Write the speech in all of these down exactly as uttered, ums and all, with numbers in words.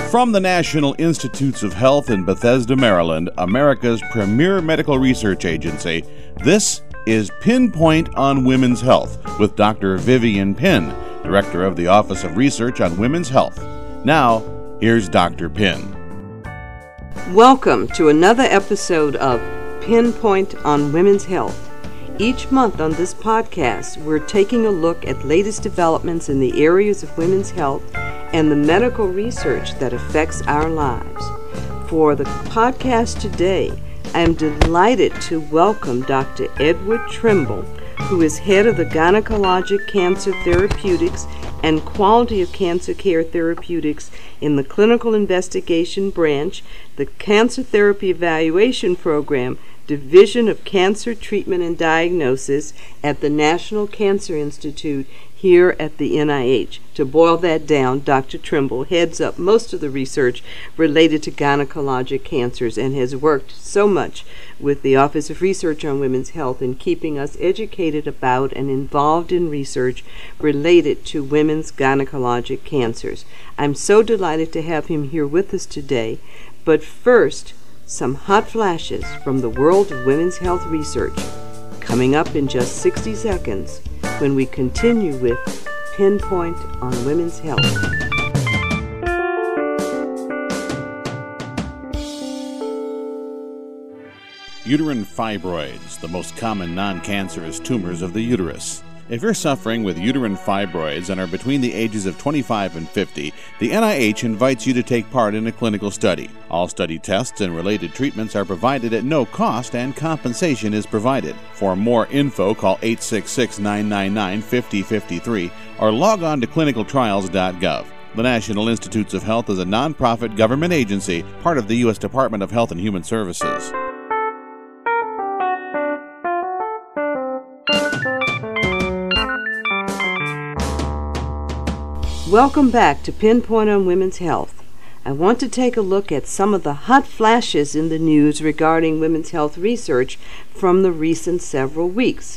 From the National Institutes of Health in Bethesda, Maryland, America's premier medical research agency, this is Pinpoint on Women's Health with Doctor Vivian Pinn, Director of the Office of Research on Women's Health. Now, here's Doctor Pinn. Welcome to another episode of Pinpoint on Women's Health. Each month on this podcast, we're taking a look at latest developments in the areas of women's health and the medical research that affects our lives. For the podcast today, I am delighted to welcome Doctor Edward Trimble, who is head of the Gynecologic Cancer Therapeutics and Quality of Cancer Care Therapeutics in the Clinical Investigation Branch, the Cancer Therapy Evaluation Program, Division of Cancer Treatment and Diagnosis at the National Cancer Institute here at the N I H. To boil that down, Doctor Trimble heads up most of the research related to gynecologic cancers and has worked so much with the Office of Research on Women's Health in keeping us educated about and involved in research related to women's gynecologic cancers. I'm so delighted to have him here with us today. But first, some hot flashes from the world of women's health research, coming up in just sixty seconds when we continue with Pinpoint on Women's Health. Uterine fibroids, the most common non-cancerous tumors of the uterus. If you're suffering with uterine fibroids and are between the ages of twenty-five and fifty, the N I H invites you to take part in a clinical study. All study tests and related treatments are provided at no cost and compensation is provided. For more info, call eight six six, nine nine nine, five zero five three or log on to clinical trials dot gov. The National Institutes of Health is a nonprofit government agency, part of the U S Department of Health and Human Services. Welcome back to Pinpoint on Women's Health. I want to take a look at some of the hot flashes in the news regarding women's health research from the recent several weeks.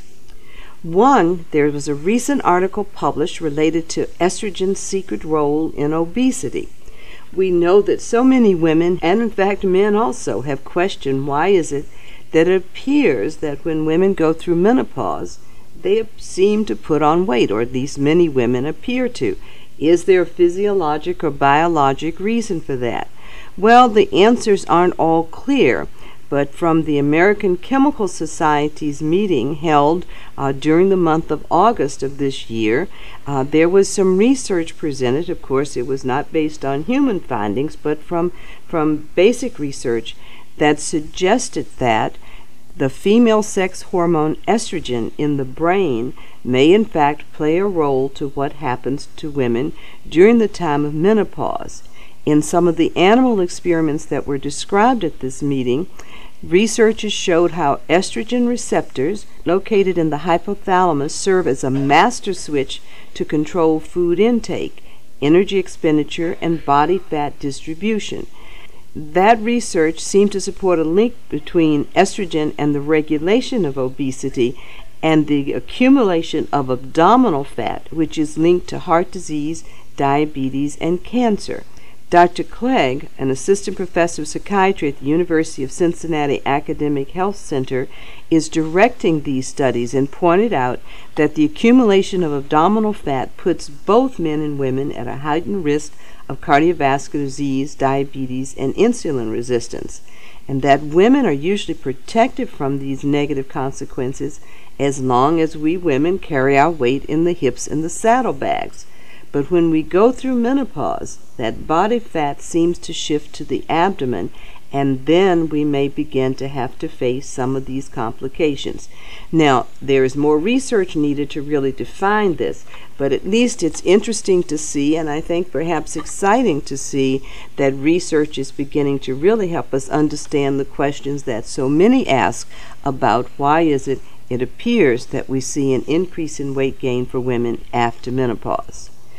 One, there was a recent article published related to estrogen's secret role in obesity. We know that so many women, and in fact men also, have questioned why is it that it appears that when women go through menopause, they seem to put on weight, or at least many women appear to. Is there a physiologic or biologic reason for that? Well, the answers aren't all clear, but from the American Chemical Society's meeting held uh, during the month of August of this year, uh, there was some research presented. Of course, it was not based on human findings, but from, from basic research that suggested that the female sex hormone estrogen in the brain may in fact play a role to what happens to women during the time of menopause. In some of the animal experiments that were described at this meeting, researchers showed how estrogen receptors located in the hypothalamus serve as a master switch to control food intake, energy expenditure, and body fat distribution. That research seemed to support a link between estrogen and the regulation of obesity and the accumulation of abdominal fat, which is linked to heart disease, diabetes, and cancer. Doctor Clegg, an assistant professor of psychiatry at the University of Cincinnati Academic Health Center, is directing these studies and pointed out that the accumulation of abdominal fat puts both men and women at a heightened risk of cardiovascular disease, diabetes, and insulin resistance, and that women are usually protected from these negative consequences as long as we women carry our weight in the hips and the saddlebags. But when we go through menopause, that body fat seems to shift to the abdomen, and then we may begin to have to face some of these complications. Now, there is more research needed to really define this, but at least it's interesting to see, and I think perhaps exciting to see, that research is beginning to really help us understand the questions that so many ask about why is it it appears that we see an increase in weight gain for women after menopause.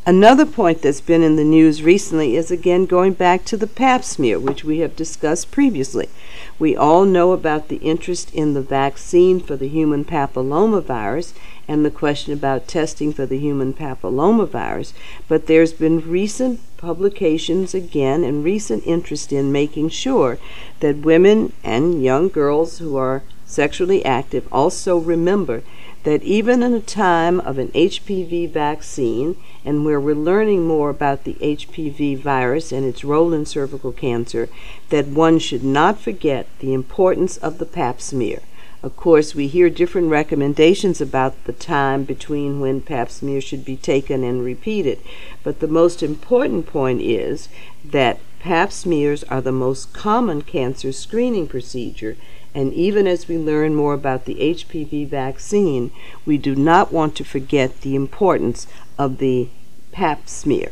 Another point that's been in the news recently is again going back to the pap smear, which we have discussed previously. We all know about the interest in the vaccine for the human papillomavirus and the question about testing for the human papillomavirus, but there's been recent publications again and recent interest in making sure that women and young girls who are sexually active also remember that even in a time of an H P V vaccine, and where we're learning more about the H P V virus and its role in cervical cancer, that one should not forget the importance of the pap smear. Of course, we hear different recommendations about the time between when pap smear should be taken and repeated, but the most important point is that pap smears are the most common cancer screening procedure, and even as we learn more about the H P V vaccine, we do not want to forget the importance of the pap smear.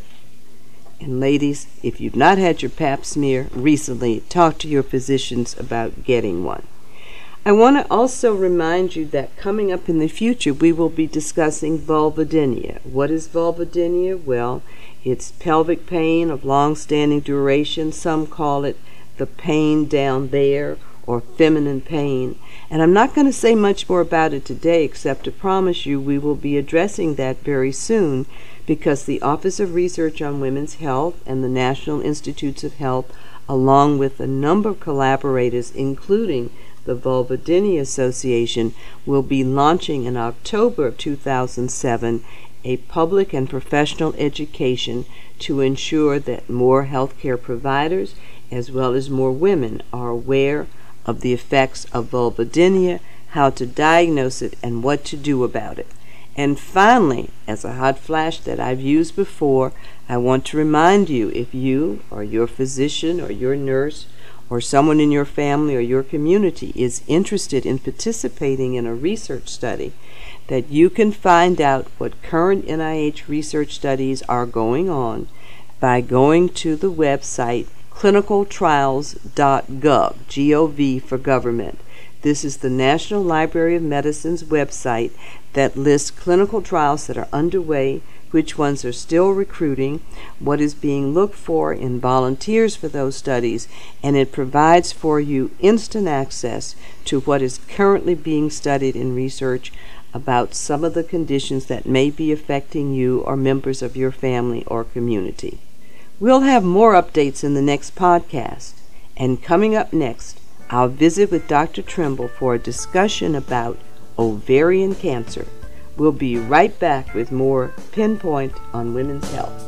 And ladies, if you've not had your pap smear recently, talk to your physicians about getting one. I want to also remind you that coming up in the future, we will be discussing vulvodynia. What is vulvodynia? Well, it's pelvic pain of long-standing duration. Some call it the pain down there, or feminine pain. And I'm not going to say much more about it today, except to promise you we will be addressing that very soon, because the Office of Research on Women's Health and the National Institutes of Health, along with a number of collaborators, including the Vulvodynia Association, will be launching in October of two thousand seven a public and professional education to ensure that more healthcare providers, as well as more women, are aware of the effects of vulvodynia, how to diagnose it, and what to do about it. And finally, as a hot flash that I've used before, I want to remind you, if you or your physician or your nurse or someone in your family or your community is interested in participating in a research study, that you can find out what current N I H research studies are going on by going to the website clinical trials dot gov, G O V for government. This is the National Library of Medicine's website that lists clinical trials that are underway, which ones are still recruiting, what is being looked for in volunteers for those studies, and it provides for you instant access to what is currently being studied in research about some of the conditions that may be affecting you or members of your family or community. We'll have more updates in the next podcast, and coming up next, I'll visit with Doctor Trimble for a discussion about ovarian cancer. We'll be right back with more Pinpoint on Women's Health.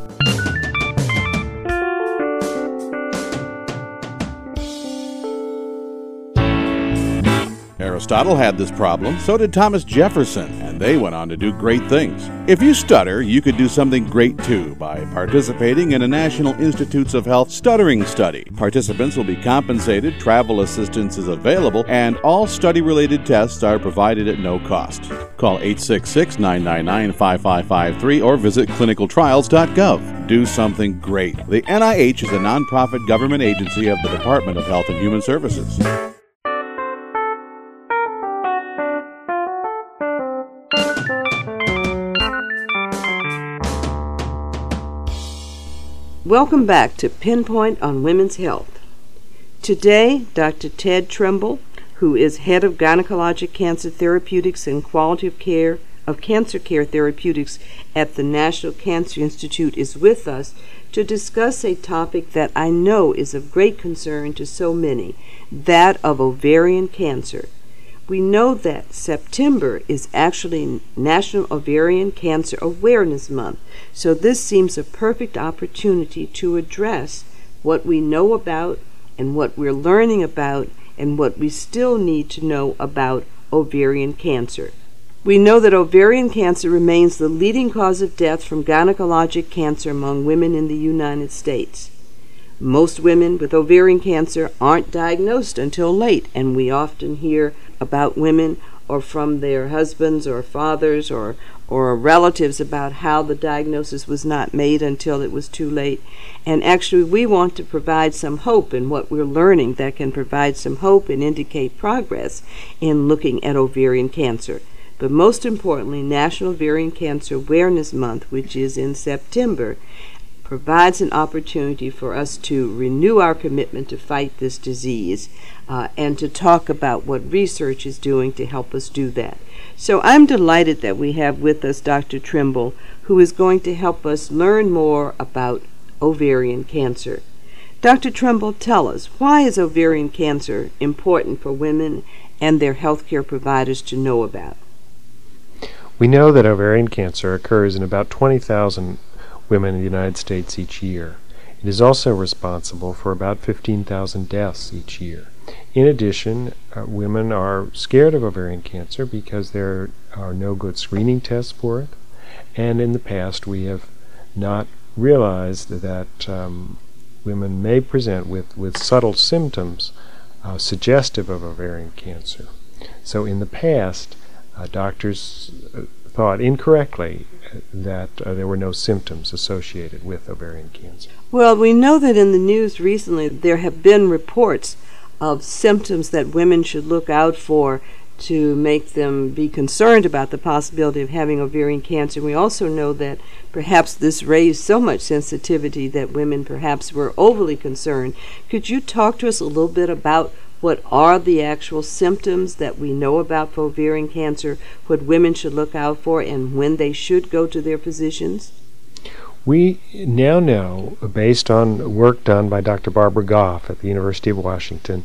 Aristotle had this problem, so did Thomas Jefferson, and they went on to do great things. If you stutter, you could do something great too by participating in a National Institutes of Health stuttering study. Participants will be compensated, travel assistance is available, and all study-related tests are provided at no cost. Call eight six six, nine nine nine, five five five three or visit clinical trials dot gov. Do something great. The N I H is a nonprofit government agency of the Department of Health and Human Services. Welcome back to Pinpoint on Women's Health. Today, Doctor Ted Trimble, who is head of Gynecologic Cancer Therapeutics and Quality of Care of Cancer Care Therapeutics at the National Cancer Institute, is with us to discuss a topic that I know is of great concern to so many, that of ovarian cancer. We know that September is actually National Ovarian Cancer Awareness Month, so this seems a perfect opportunity to address what we know about and what we're learning about and what we still need to know about ovarian cancer. We know that ovarian cancer remains the leading cause of death from gynecologic cancer among women in the United States. Most women with ovarian cancer aren't diagnosed until late, and we often hear about women or from their husbands or fathers or, or relatives about how the diagnosis was not made until it was too late. And actually, we want to provide some hope in what we're learning that can provide some hope and indicate progress in looking at ovarian cancer. but most importantly, National Ovarian Cancer Awareness Month, which is in September, provides an opportunity for us to renew our commitment to fight this disease uh, and to talk about what research is doing to help us do that. So I'm delighted that we have with us Doctor Trimble, who is going to help us learn more about ovarian cancer. Doctor Trimble, tell us, why is ovarian cancer important for women and their healthcare providers to know about? We know that ovarian cancer occurs in about twenty thousand women in the United States each year. It is also responsible for about fifteen thousand deaths each year. In addition, uh, women are scared of ovarian cancer because there are no good screening tests for it, and in the past we have not realized that um, women may present with, with subtle symptoms uh, suggestive of ovarian cancer. So in the past, uh, doctors uh, thought incorrectly that uh, there were no symptoms associated with ovarian cancer. Well, we know that in the news recently there have been reports of symptoms that women should look out for to make them be concerned about the possibility of having ovarian cancer. We also know that perhaps this raised so much sensitivity that women perhaps were overly concerned. Could you talk to us a little bit about what are the actual symptoms that we know about for ovarian cancer, what women should look out for, and when they should go to their physicians? We now know, based on work done by Doctor Barbara Goff at the University of Washington,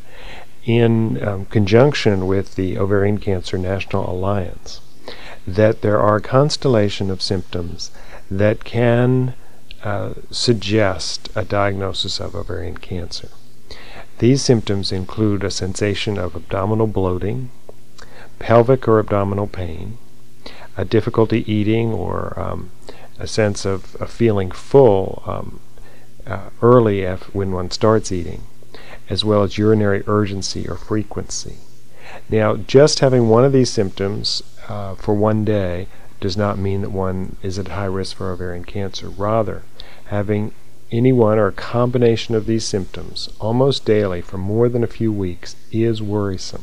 in um, conjunction with the Ovarian Cancer National Alliance, that there are a constellation of symptoms that can uh, suggest a diagnosis of ovarian cancer. These symptoms include a sensation of abdominal bloating, pelvic or abdominal pain, a difficulty eating or um, a sense of, of feeling full um, uh, early af- when one starts eating, as well as urinary urgency or frequency. Now, just having one of these symptoms uh, for one day does not mean that one is at high risk for ovarian cancer. Rather, having any one or a combination of these symptoms almost daily for more than a few weeks is worrisome.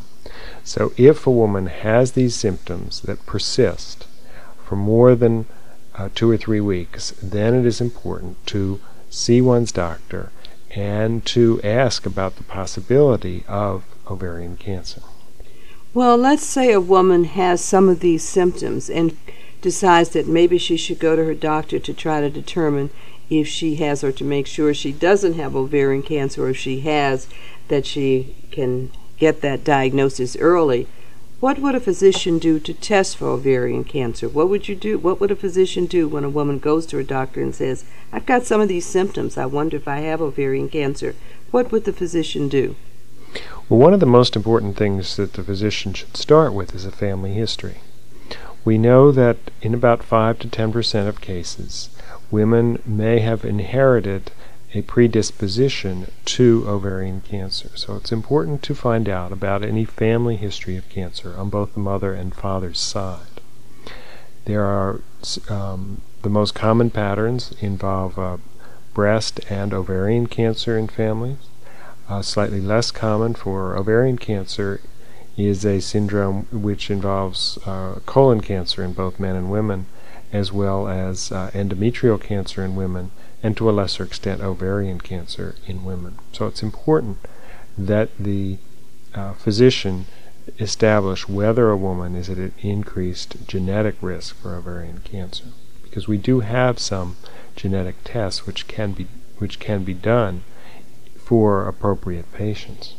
So if a woman has these symptoms that persist for more than uh, two or three weeks, then it is important to see one's doctor and to ask about the possibility of ovarian cancer. Well, let's say a woman has some of these symptoms and decides that maybe she should go to her doctor to try to determine if she has, or to make sure she doesn't have ovarian cancer, or if she has, that she can get that diagnosis early. What would a physician do to test for ovarian cancer? What would you do? What would a physician do when a woman goes to her doctor and says, I've got some of these symptoms, I wonder if I have ovarian cancer? What would the physician do? Well, one of the most important things that the physician should start with is a family history. We know that in about five to ten percent of cases, women may have inherited a predisposition to ovarian cancer. So it's important to find out about any family history of cancer on both the mother and father's side. There are um, the most common patterns involve uh, breast and ovarian cancer in families. Uh, slightly less common for ovarian cancer is a syndrome which involves uh, colon cancer in both men and women, as well as uh, endometrial cancer in women, and to a lesser extent ovarian cancer in women. So it's important that the uh, physician establish whether a woman is at an increased genetic risk for ovarian cancer, because we do have some genetic tests which can be which can be done for appropriate patients.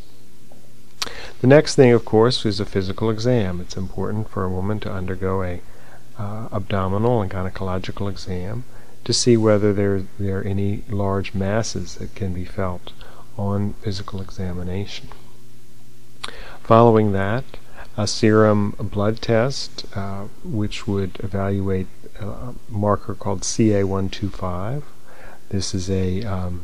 The next thing, of course, is a physical exam. It's important for a woman to undergo a uh, abdominal and gynecological exam to see whether there, there are any large masses that can be felt on physical examination. Following that, a serum blood test, uh, which would evaluate a marker called C A one twenty-five. This is a, um,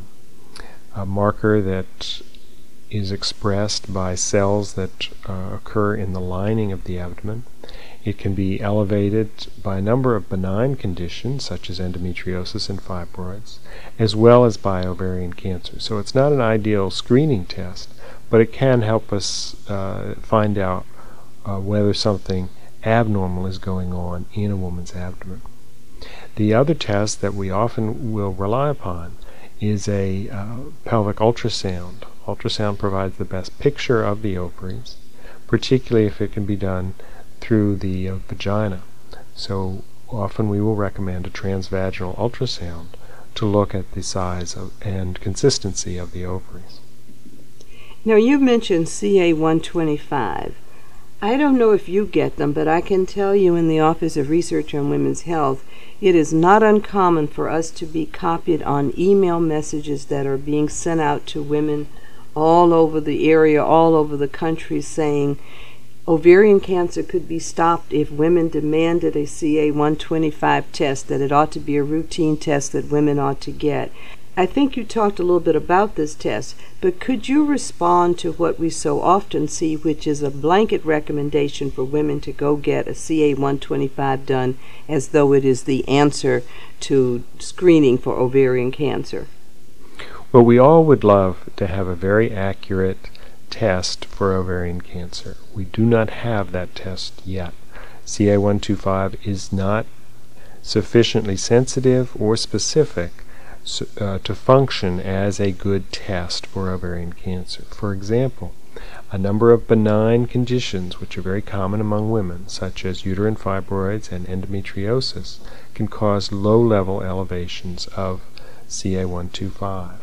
a marker that is expressed by cells that uh, occur in the lining of the abdomen. It can be elevated by a number of benign conditions such as endometriosis and fibroids, as well as by ovarian cancer. So it's not an ideal screening test, but it can help us uh, find out uh, whether something abnormal is going on in a woman's abdomen. The other test that we often will rely upon is a uh, pelvic ultrasound. Ultrasound provides the best picture of the ovaries, particularly if it can be done through the uh, vagina. So often we will recommend a transvaginal ultrasound to look at the size of, and consistency of the ovaries. Now, you mentioned C A one twenty-five. I don't know if you get them, but I can tell you in the Office of Research on Women's Health, it is not uncommon for us to be copied on email messages that are being sent out to women all over the area, all over the country, saying ovarian cancer could be stopped if women demanded a C A one twenty-five test, that it ought to be a routine test that women ought to get. I think you talked a little bit about this test, but could you respond to what we so often see, which is a blanket recommendation for women to go get a C A one twenty-five done as though it is the answer to screening for ovarian cancer? Well, we all would love to have a very accurate test for ovarian cancer. We do not have that test yet. C A one twenty-five is not sufficiently sensitive or specific so, uh, to function as a good test for ovarian cancer. For example, a number of benign conditions which are very common among women, such as uterine fibroids and endometriosis, can cause low-level elevations of C A one twenty-five.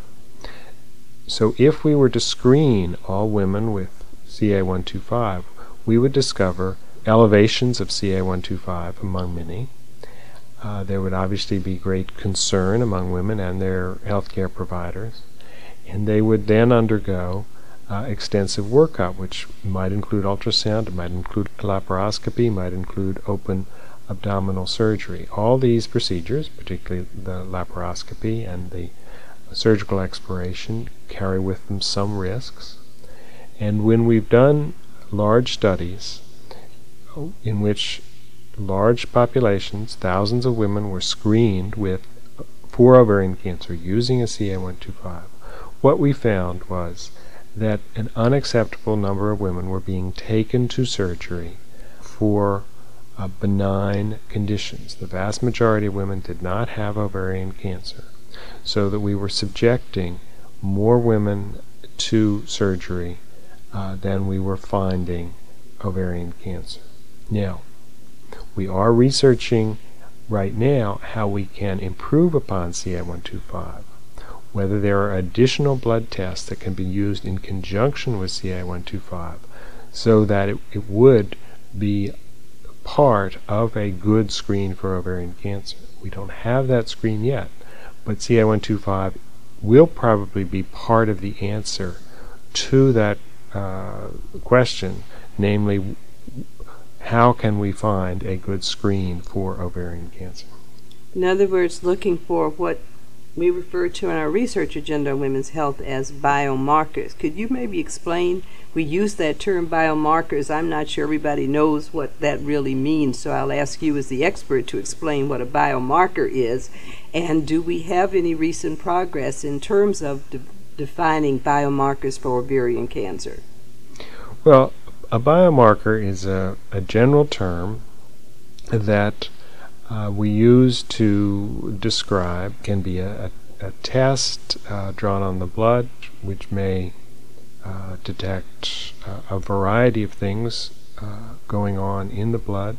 So if we were to screen all women with C A one twenty-five, we would discover elevations of C A one twenty-five among many. Uh, there would obviously be great concern among women and their healthcare providers, and they would then undergo uh, extensive workup, which might include ultrasound, it might include laparoscopy, might include open abdominal surgery. All these procedures, particularly the laparoscopy and the surgical exploration, carry with them some risks. And when we've done large studies in which large populations, thousands of women, were screened with for ovarian cancer using a C A one twenty-five, what we found was that an unacceptable number of women were being taken to surgery for uh, benign conditions. The vast majority of women did not have ovarian cancer, so that we were subjecting more women to surgery uh, than we were finding ovarian cancer. Now, we are researching right now how we can improve upon C A one twenty-five, whether there are additional blood tests that can be used in conjunction with C A one twenty-five so that it, it would be part of a good screen for ovarian cancer. We don't have that screen yet, but C A one twenty-five will probably be part of the answer to that uh, question, namely, how can we find a good screen for ovarian cancer? In other words, looking for what we refer to in our research agenda on women's health as biomarkers. Could you maybe explain? We use that term biomarkers. I'm not sure everybody knows what that really means, so I'll ask you as the expert to explain what a biomarker is. And do we have any recent progress in terms of de- defining biomarkers for ovarian cancer? Well, a biomarker is a, a general term that uh, we use to describe, can be a, a, a test uh, drawn on the blood, which may uh, detect uh, a variety of things uh, going on in the blood.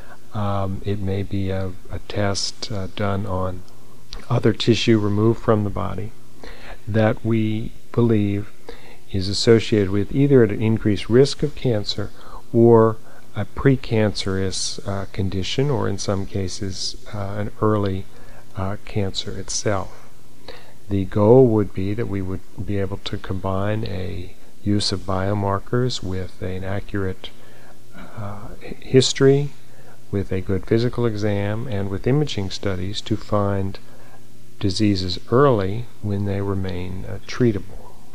Um, it may be a, a test uh, done on other tissue removed from the body that we believe is associated with either an increased risk of cancer or a precancerous uh, condition, or in some cases uh, an early uh, cancer itself. The goal would be that we would be able to combine a use of biomarkers with an accurate uh, history, with a good physical exam, and with imaging studies to find diseases early when they remain uh, treatable.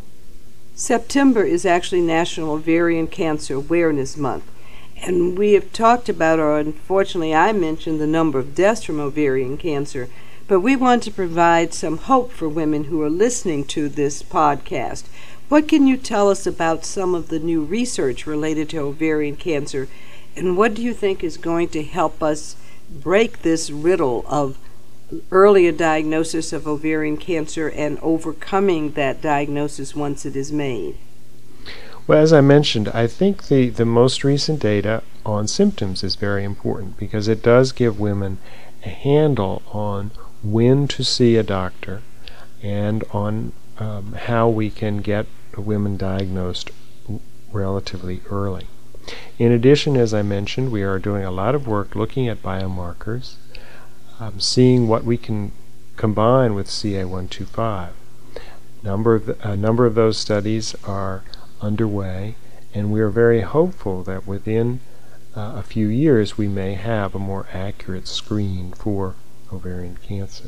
September is actually National Ovarian Cancer Awareness Month, and we have talked about, or unfortunately I mentioned, the number of deaths from ovarian cancer, but we want to provide some hope for women who are listening to this podcast. What can you tell us about some of the new research related to ovarian cancer And what do you think is going to help us break this riddle of earlier diagnosis of ovarian cancer and overcoming that diagnosis once it is made? Well, as I mentioned, I think the, the most recent data on symptoms is very important because it does give women a handle on when to see a doctor and on um, how we can get women diagnosed relatively early. In addition, as I mentioned, we are doing a lot of work looking at biomarkers, um, seeing what we can combine with C A one twenty-five. Number of the, a number of those studies are underway, and we are very hopeful that within uh, a few years we may have a more accurate screen for ovarian cancer.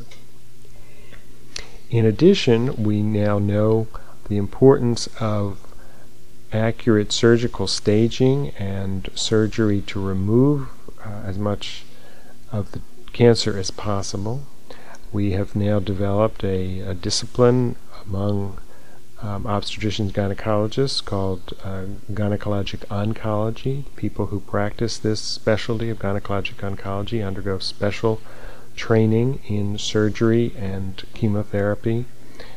In addition, we now know the importance of accurate surgical staging and surgery to remove uh, as much of the cancer as possible. We have now developed a, a discipline among um, obstetricians gynecologists called uh, gynecologic oncology. People who practice this specialty of gynecologic oncology undergo special training in surgery and chemotherapy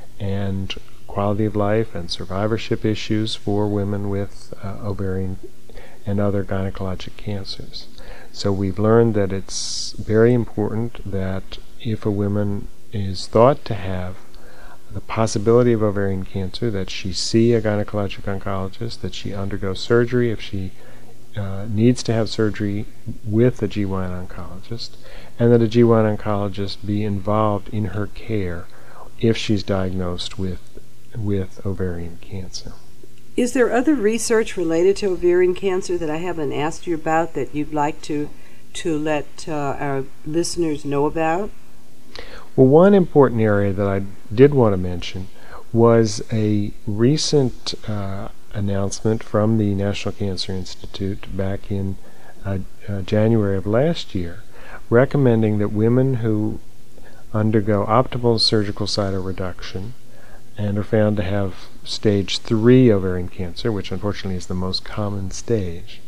and quality of life and survivorship issues for women with uh, ovarian and other gynecologic cancers. So we've learned that it's very important that if a woman is thought to have the possibility of ovarian cancer, that she see a gynecologic oncologist, that she undergo surgery if she uh, needs to have surgery with a G Y N oncologist, and that a G Y N oncologist be involved in her care if she's diagnosed with with ovarian cancer. Is there other research related to ovarian cancer that I haven't asked you about that you'd like to to let uh, our listeners know about? Well, one important area that I did want to mention was a recent uh, announcement from the National Cancer Institute back in uh, uh, January of last year, recommending that women who undergo optimal surgical cytoreduction and are found to have stage three ovarian cancer, which unfortunately is the most common stage,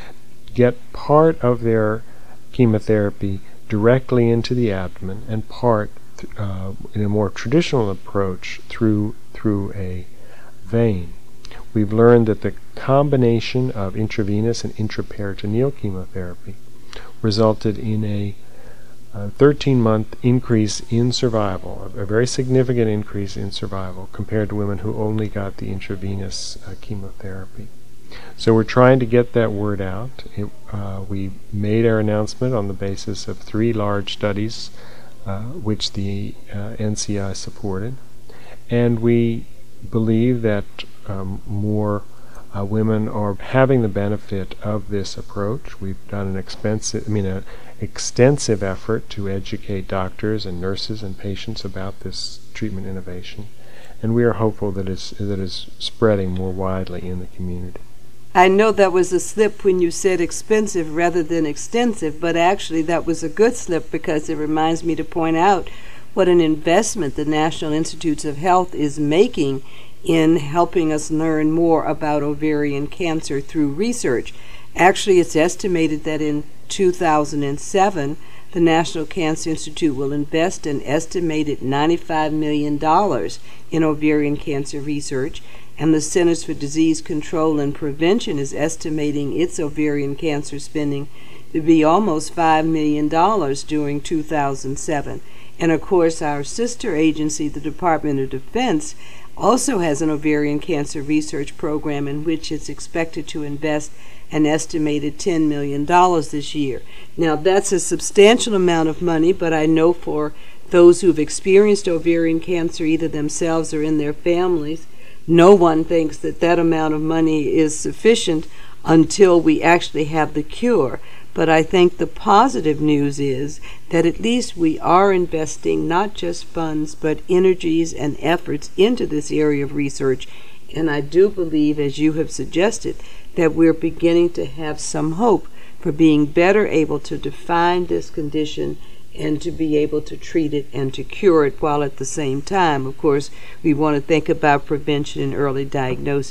get part of their chemotherapy directly into the abdomen and part uh, in a more traditional approach through through a vein. We've learned that the combination of intravenous and intraperitoneal chemotherapy resulted in a thirteen-month increase in survival, a very significant increase in survival compared to women who only got the intravenous uh, chemotherapy. So we're trying to get that word out. It, uh, we made our announcement on the basis of three large studies uh, which the uh, N C I supported, and we believe that um, more uh, women are having the benefit of this approach. We've done an expensive, I mean, a extensive effort to educate doctors and nurses and patients about this treatment innovation, and we are hopeful that it's that is spreading more widely in the community. I know that was a slip when you said expensive rather than extensive, but actually that was a good slip because it reminds me to point out what an investment the National Institutes of Health is making in helping us learn more about ovarian cancer through research. Actually, it's estimated that in two thousand seven, the National Cancer Institute will invest an estimated ninety-five million dollars in ovarian cancer research, and the Centers for Disease Control and Prevention is estimating its ovarian cancer spending to be almost five million dollars during two thousand seven. And of course, our sister agency, the Department of Defense, also has an ovarian cancer research program in which it's expected to invest an estimated ten million dollars this year. Now, that's a substantial amount of money, but I know for those who've experienced ovarian cancer, either themselves or in their families, no one thinks that that amount of money is sufficient until we actually have the cure. But I think the positive news is that at least we are investing not just funds, but energies and efforts into this area of research. And I do believe, as you have suggested, that we're beginning to have some hope for being better able to define this condition and to be able to treat it and to cure it, while at the same time, of course, we want to think about prevention and early diagnosis.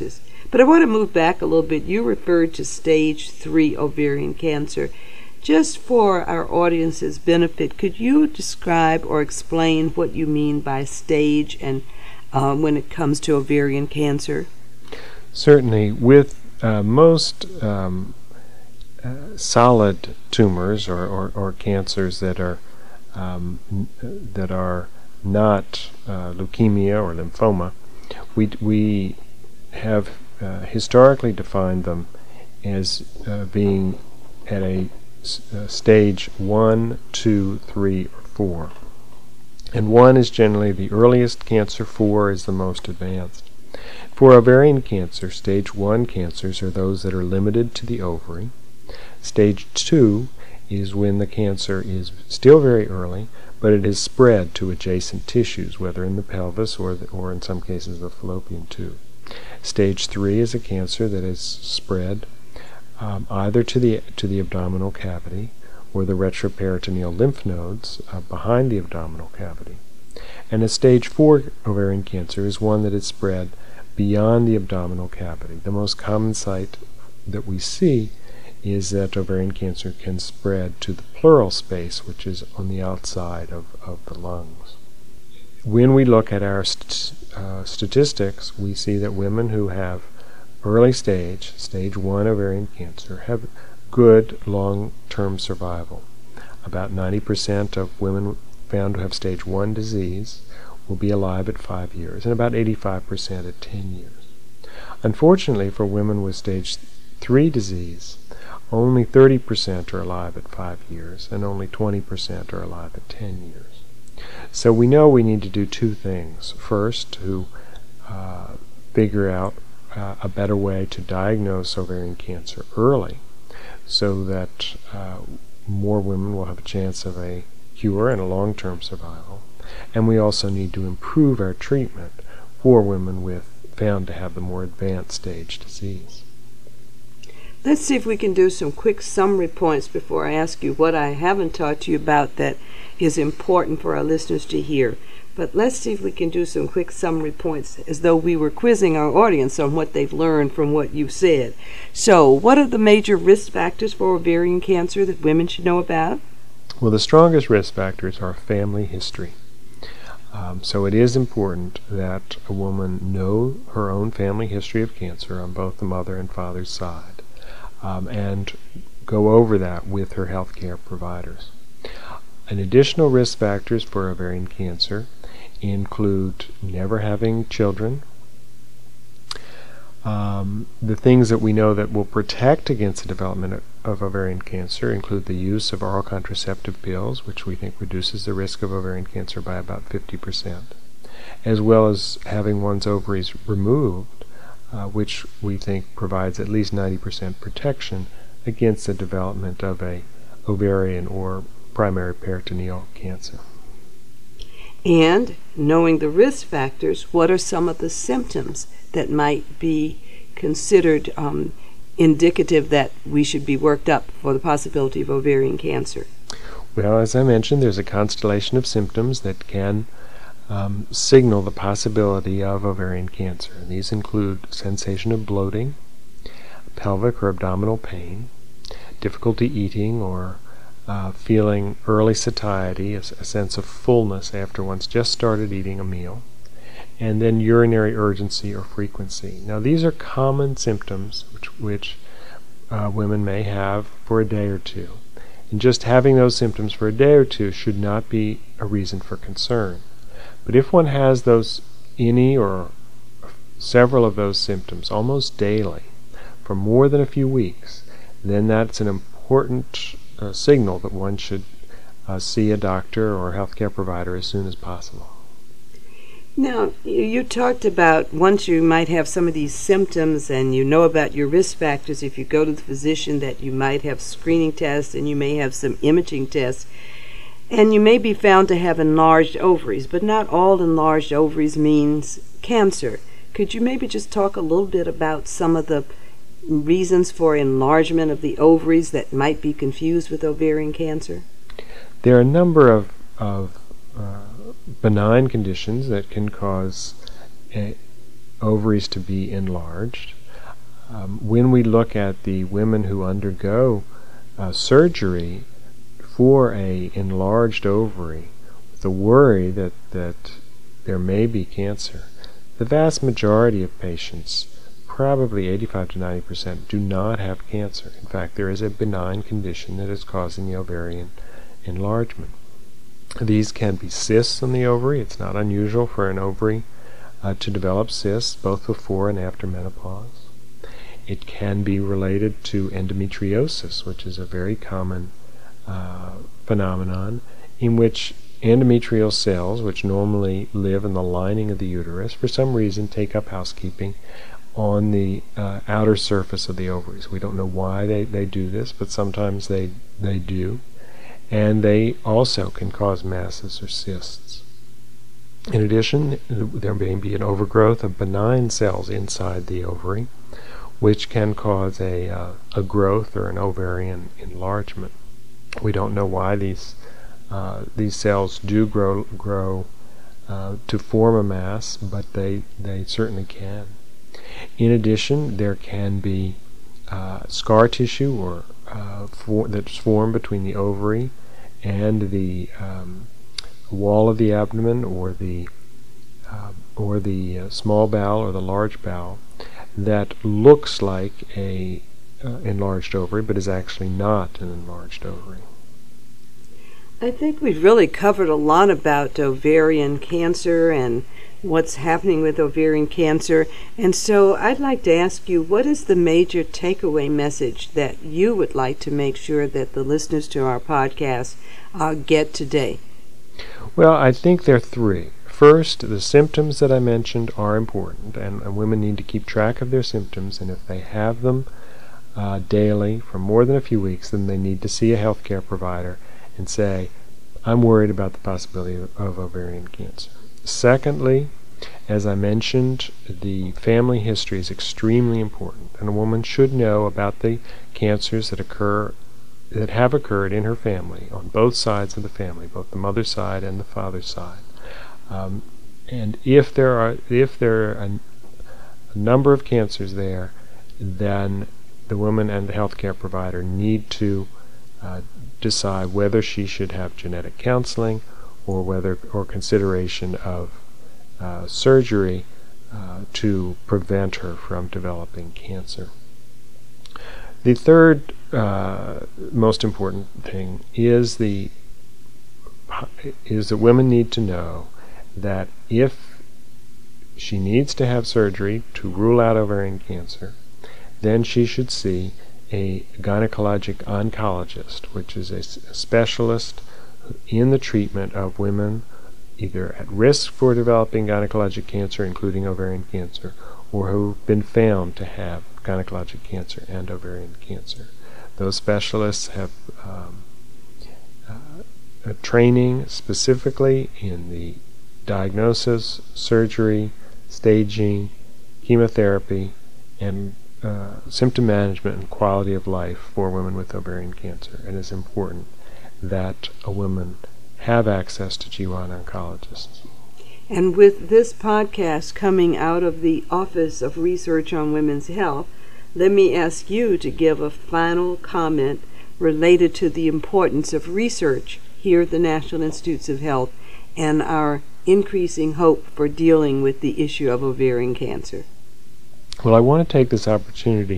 But I want to move back a little bit. You referred to stage three ovarian cancer. Just for our audience's benefit, could you describe or explain what you mean by stage and uh, when it comes to ovarian cancer? Certainly. With uh, most um, uh, solid tumors or, or, or cancers that are um, n- that are not uh, leukemia or lymphoma, we we have uh, historically defined them as uh, being at a s- uh, stage one, two, three, or four. And one is generally the earliest cancer, four is the most advanced. For ovarian cancer, stage one cancers are those that are limited to the ovary. Stage two is when the cancer is still very early, but it has spread to adjacent tissues, whether in the pelvis or, the, or in some cases the fallopian tube. Stage three is a cancer that is spread um, either to the, to the abdominal cavity or the retroperitoneal lymph nodes uh, behind the abdominal cavity. And a stage four ovarian cancer is one that is spread beyond the abdominal cavity. The most common site that we see is that ovarian cancer can spread to the pleural space, which is on the outside of, of the lungs. When we look at our st- uh, statistics, we see that women who have early stage, stage one ovarian cancer, have good long-term survival. About ninety percent of women found to have stage one disease will be alive at five years, and about eighty-five percent at ten years. Unfortunately, for women with stage three disease, only thirty percent are alive at five years, and only twenty percent are alive at ten years. So we know we need to do two things. First, to uh, figure out uh, a better way to diagnose ovarian cancer early, so that uh, more women will have a chance of a cure and a long-term survival. And we also need to improve our treatment for women with found to have the more advanced stage disease. Let's see if we can do some quick summary points before I ask you what I haven't taught you about that is important for our listeners to hear. But let's see if we can do some quick summary points as though we were quizzing our audience on what they've learned from what you said. So, what are the major risk factors for ovarian cancer that women should know about? Well, the strongest risk factors are family history. Um, so it is important that a woman know her own family history of cancer on both the mother and father's side, um, and go over that with her health care providers. An additional risk factors for ovarian cancer include never having children. Um, the things that we know that will protect against the development of, of ovarian cancer include the use of oral contraceptive pills, which we think reduces the risk of ovarian cancer by about fifty percent, as well as having one's ovaries removed, uh, which we think provides at least ninety percent protection against the development of a ovarian or primary peritoneal cancer. And knowing the risk factors, what are some of the symptoms that might be considered um, indicative that we should be worked up for the possibility of ovarian cancer? Well, as I mentioned, there's a constellation of symptoms that can um, signal the possibility of ovarian cancer. These include sensation of bloating, pelvic or abdominal pain, difficulty eating or uh, feeling early satiety, a, a sense of fullness after one's just started eating a meal, and then urinary urgency or frequency. Now, these are common symptoms which, which uh, women may have for a day or two. And just having those symptoms for a day or two should not be a reason for concern. But if one has those, any or several of those symptoms almost daily for more than a few weeks, then that's an important uh, signal that one should uh, see a doctor or healthcare provider as soon as possible. Now, you talked about once you might have some of these symptoms and you know about your risk factors, if you go to the physician, that you might have screening tests and you may have some imaging tests, and you may be found to have enlarged ovaries, but not all enlarged ovaries means cancer. Could you maybe just talk a little bit about some of the reasons for enlargement of the ovaries that might be confused with ovarian cancer? There are a number of, of uh, benign conditions that can cause uh, ovaries to be enlarged. Um, when we look at the women who undergo uh, surgery for a enlarged ovary, the worry that, that there may be cancer, the vast majority of patients, probably eighty-five to ninety percent, do not have cancer. In fact, there is a benign condition that is causing the ovarian enlargement. These can be cysts on the ovary. It's not unusual for an ovary uh, to develop cysts both before and after menopause. It can be related to endometriosis, which is a very common uh, phenomenon in which endometrial cells, which normally live in the lining of the uterus, for some reason take up housekeeping on the uh, outer surface of the ovaries. We don't know why they, they do this, but sometimes they, they do. And they also can cause masses or cysts. In addition, there may be an overgrowth of benign cells inside the ovary, which can cause a, uh, a growth or an ovarian enlargement. We don't know why these uh, these cells do grow grow uh, to form a mass, but they they certainly can. In addition, there can be uh, scar tissue or uh, for, that's formed between the ovary and the um, wall of the abdomen, or the uh, or the uh, small bowel or the large bowel, that looks like a uh, enlarged ovary, but is actually not an enlarged ovary. I think we've really covered a lot about ovarian cancer and what's happening with ovarian cancer. And so I'd like to ask you, what is the major takeaway message that you would like to make sure that the listeners to our podcast uh, get today? Well, I think there are three. First, the symptoms that I mentioned are important, and, and women need to keep track of their symptoms, and if they have them uh, daily for more than a few weeks, then they need to see a healthcare provider and say, I'm worried about the possibility of, of ovarian cancer. Secondly, as I mentioned, the family history is extremely important, and a woman should know about the cancers that occur, that have occurred in her family, on both sides of the family, both the mother's side and the father's side. Um, and if there are, if there are a, a number of cancers there, then the woman and the healthcare provider need to uh, decide whether she should have genetic counseling or whether or consideration of uh, surgery uh, to prevent her from developing cancer. The third uh, most important thing is the is that women need to know that if she needs to have surgery to rule out ovarian cancer, then she should see a gynecologic oncologist, which is a specialist in the treatment of women either at risk for developing gynecologic cancer, including ovarian cancer, or who have been found to have gynecologic cancer and ovarian cancer. Those specialists have um, uh, a training specifically in the diagnosis, surgery, staging, chemotherapy, and uh, symptom management and quality of life for women with ovarian cancer. It is important that a woman have access to G one oncologists. And with this podcast coming out of the Office of Research on Women's Health, let me ask you to give a final comment related to the importance of research here at the National Institutes of Health and our increasing hope for dealing with the issue of ovarian cancer. Well, I want to take this opportunity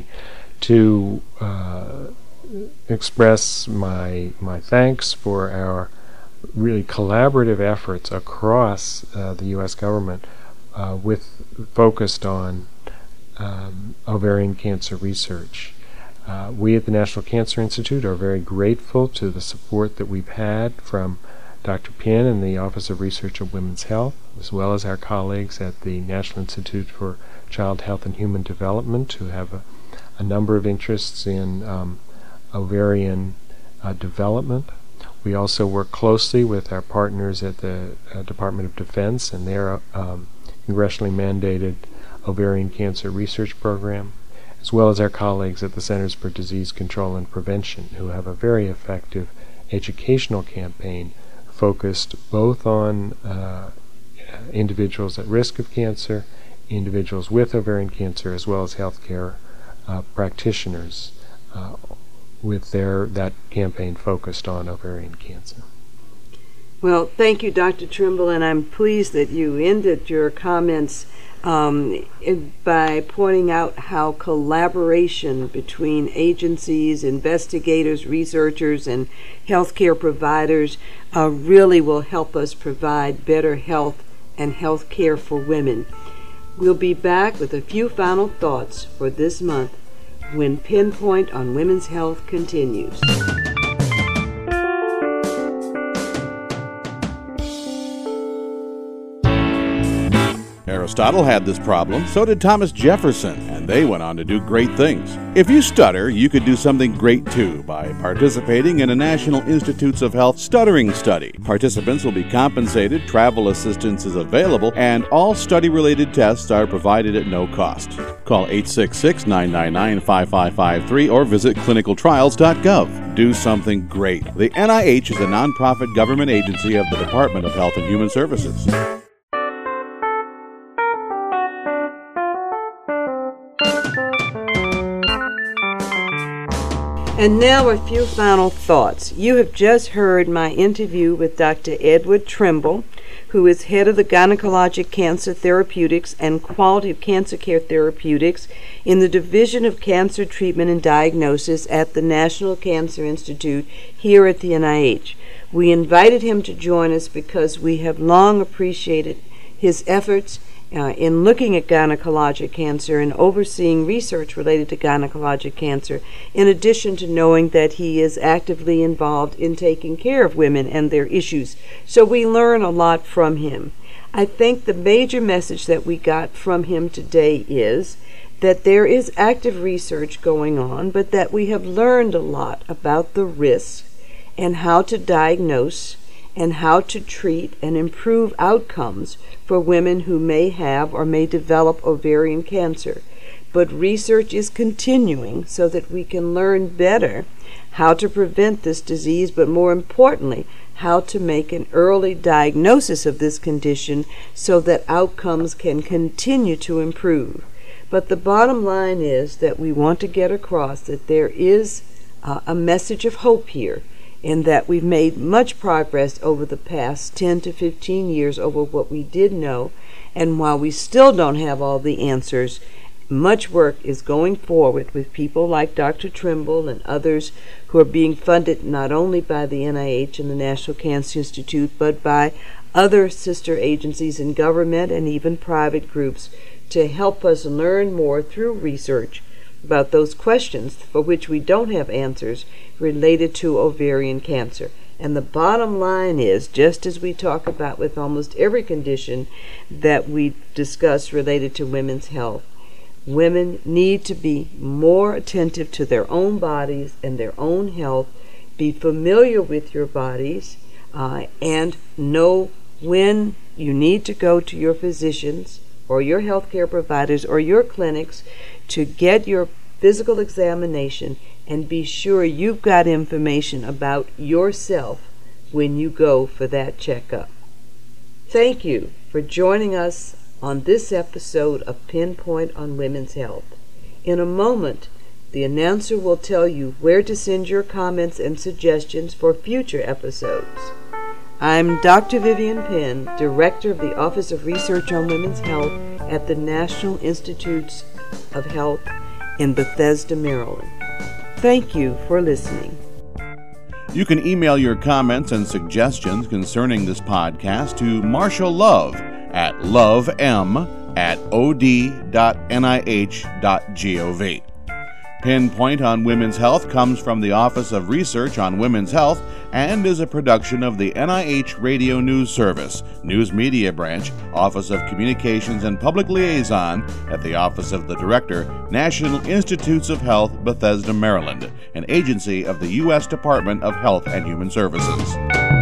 to uh, express my my thanks for our really collaborative efforts across uh, the U S government uh, with focused on um, ovarian cancer research. Uh, we at the National Cancer Institute are very grateful to the support that we've had from Doctor Pin and the Office of Research on Women's Health, as well as our colleagues at the National Institute for Child Health and Human Development, who have a, a number of interests in um, ovarian uh, development. We also work closely with our partners at the uh, Department of Defense and their um, congressionally mandated ovarian cancer research program, as well as our colleagues at the Centers for Disease Control and Prevention, who have a very effective educational campaign focused both on uh, individuals at risk of cancer, individuals with ovarian cancer, as well as healthcare uh, practitioners uh, with their that campaign focused on ovarian cancer. Well, thank you, Doctor Trimble, and I'm pleased that you ended your comments um, in, by pointing out how collaboration between agencies, investigators, researchers, and healthcare providers uh, really will help us provide better health and health care for women. We'll be back with a few final thoughts for this month when Pinpoint on Women's Health continues. Aristotle had this problem, so did Thomas Jefferson, and they went on to do great things. If you stutter, you could do something great too by participating in a National Institutes of Health stuttering study. Participants will be compensated, travel assistance is available, and all study-related tests are provided at no cost. Call eight six six, nine nine nine, five five five three or visit clinical trials dot gov. Do something great. The N I H is a nonprofit government agency of the Department of Health and Human Services. And now a few final thoughts. You have just heard my interview with Doctor Edward Trimble, who is head of the Gynecologic Cancer Therapeutics and Quality of Cancer Care Therapeutics in the Division of Cancer Treatment and Diagnosis at the National Cancer Institute here at the N I H. We invited him to join us because we have long appreciated his efforts Uh, in looking at gynecologic cancer and overseeing research related to gynecologic cancer, in addition to knowing that he is actively involved in taking care of women and their issues. So we learn a lot from him. I think the major message that we got from him today is that there is active research going on, but that we have learned a lot about the risks and how to diagnose and how to treat and improve outcomes for women who may have or may develop ovarian cancer. But research is continuing so that we can learn better how to prevent this disease, but more importantly, how to make an early diagnosis of this condition so that outcomes can continue to improve. But the bottom line is that we want to get across that there is uh, a message of hope here, in that we've made much progress over the past ten to fifteen years over what we did know, and while we still don't have all the answers, much work is going forward with people like Doctor Trimble and others who are being funded not only by the N I H and the National Cancer Institute, but by other sister agencies in government and even private groups to help us learn more through research about those questions for which we don't have answers related to ovarian cancer. And the bottom line is, just as we talk about with almost every condition that we discuss related to women's health, women need to be more attentive to their own bodies and their own health, be familiar with your bodies, uh, and know when you need to go to your physicians or your healthcare providers or your clinics to get your physical examination, and be sure you've got information about yourself when you go for that checkup. Thank you for joining us on this episode of Pinpoint on Women's Health. In a moment, the announcer will tell you where to send your comments and suggestions for future episodes. I'm Doctor Vivian Penn, Director of the Office of Research on Women's Health at the National Institutes of Health in Bethesda, Maryland. Thank you for listening. You can email your comments and suggestions concerning this podcast to Marshall Love at lovem at od dot n i h dot gov. Pinpoint on Women's Health comes from the Office of Research on Women's Health and is a production of the N I H Radio News Service, News Media Branch, Office of Communications and Public Liaison at the Office of the Director, National Institutes of Health, Bethesda, Maryland, an agency of the U S Department of Health and Human Services.